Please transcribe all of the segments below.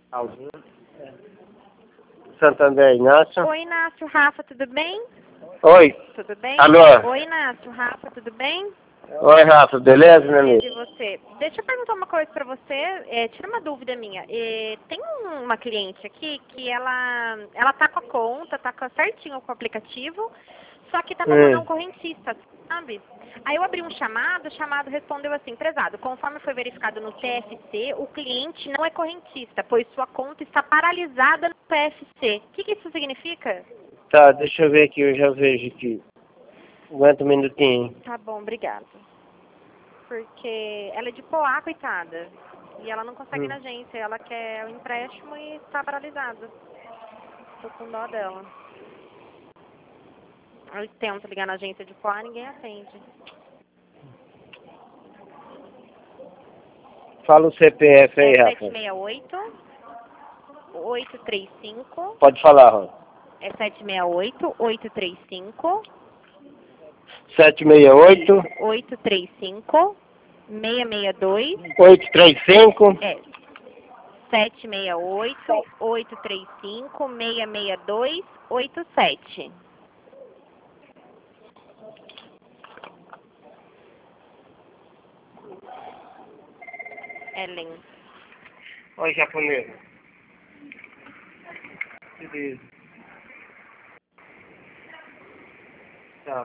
Santander, Inácio. Oi, Inácio, Rafa, tudo bem? Oi. Tudo bem? Alô. Oi, Inácio, Rafa, tudo bem? Oi, Rafa, beleza, meu amigo? E você? Deixa eu perguntar uma coisa pra você, tira uma dúvida minha. Tem uma cliente aqui que ela tá com a conta, certinho com o aplicativo, só que tá pra mandar um correntista, sabe? Aí eu abri um chamado, o chamado respondeu assim: prezado, conforme foi verificado no TFC, o cliente não é correntista, pois sua conta está paralisada no TFC. O que isso significa? Tá, deixa eu ver aqui, eu já vejo aqui. Aguenta um minutinho. Tá bom, obrigada. Porque ela é de Poá, coitada. E ela não consegue ir na agência, ela quer o empréstimo e está paralisada. Tô com dó dela. Eu tento ligar na agência de Poá, ninguém atende. Fala o CPF aí, Rafa. 768-835. Pode falar, Rafa. É 768-835. 768. 835. 662. 835. É. 768-835-662-87. Ellen. Oi, japonês. Beleza. Tá.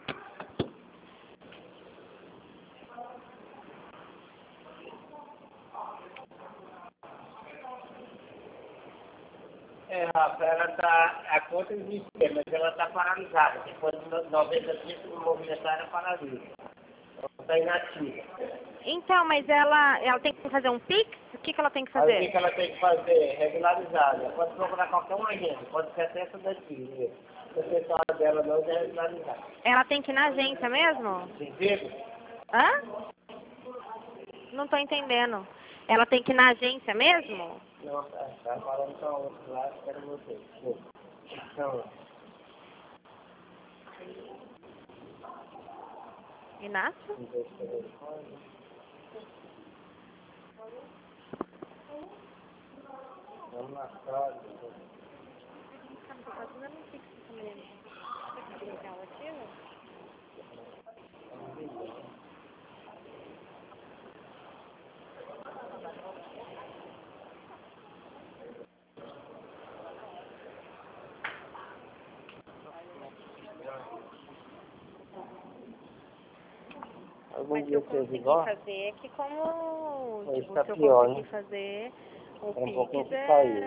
Rafa, ela tá, a conta existe, mas ela tá paralisada. Depois de 90 dias o movimentar paralisa. Ela tá inativa. Então, mas ela tem que fazer um Pix? O que ela tem que Aí o fazer? que ela tem que fazer? Regularizar. Ela pode procurar qualquer uma agência, pode ser até essa daqui. Se a pessoa dela não é regularizar. Ela tem que ir na agência mesmo? Entendido? Hã? Não tô entendendo. Ela tem que ir na agência mesmo? Não, tá falando com a outra lá, espero você. Então, Inácio? vamos na frase. Mas se eu conseguir fazer é que como tipo, tá se eu pior, conseguir né? fazer o É um pouquinho Pix que caiu.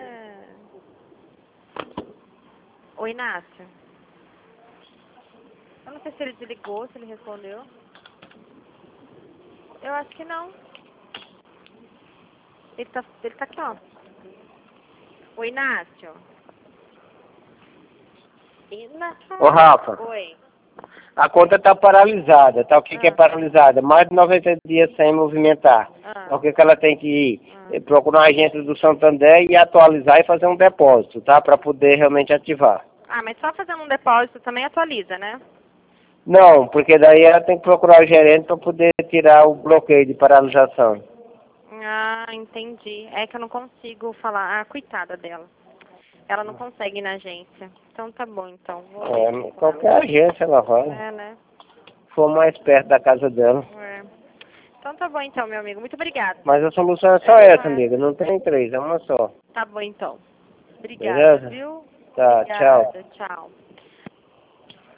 Oi, Inácio. Eu não sei se ele desligou, se ele respondeu. Eu acho que não. Ele tá aqui, ó. Oi, Inácio. Ô, Rafa. Oi. A conta tá paralisada, tá? O que é paralisada? Mais de 90 dias sem movimentar. O que ela tem que ir? Procurar uma agência do Santander e atualizar e fazer um depósito, tá? Para poder realmente ativar. Ah, mas só fazendo um depósito também atualiza, né? Não, porque daí ela tem que procurar o gerente para poder tirar o bloqueio de paralisação. Ah, entendi. É que eu não consigo falar. Ah, coitada dela. Ela não consegue ir na agência. Então tá bom, então. Qualquer agência ela vai. É, né? Se for mais perto da casa dela. É. Então tá bom, então, meu amigo. Muito obrigada. Mas a solução é só essa, amiga. Não tem três, é uma só. Tá bom, então. Obrigada, Beleza? viu? Tá, Obrigada, tchau. tchau.